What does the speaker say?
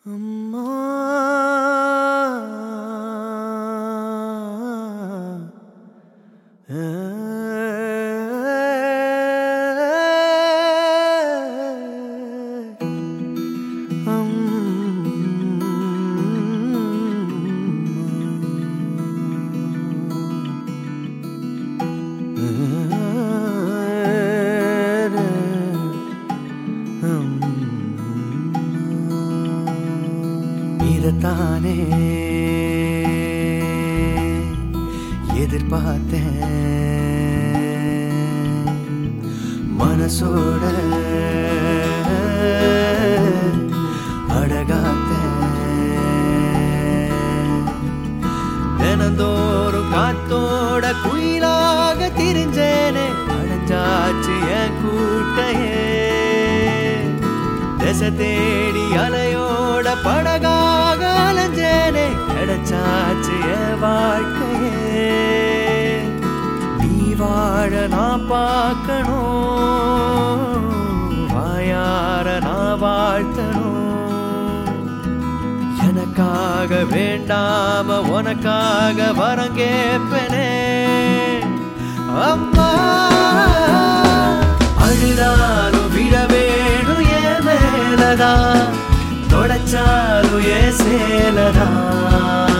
அம்மா இதத்தானே எதிர்பார்த்தேன் மனசோட அழகாத்தேன் தினந்தோறும் காத்தோட குயிலாக திரிஞ்சேனே அடைஞ்சாச்சு என் கூட்டையே திசை தேடி அலையோட படகாக அலைஞ்சேனே கிடைச்சாச்சு என் வாழ்க்கையே நீ வாழ நான் பார்க்கணும் வாயார நான் வாழ்த்தணும் எனக்காக வேண்டாம உனக்காக வரம் கேட்பேனே அம்மா அழுதாலும் விட வேணும் ஏன் மேலதான் தொடச்சாலும் ஏன் சேலதான்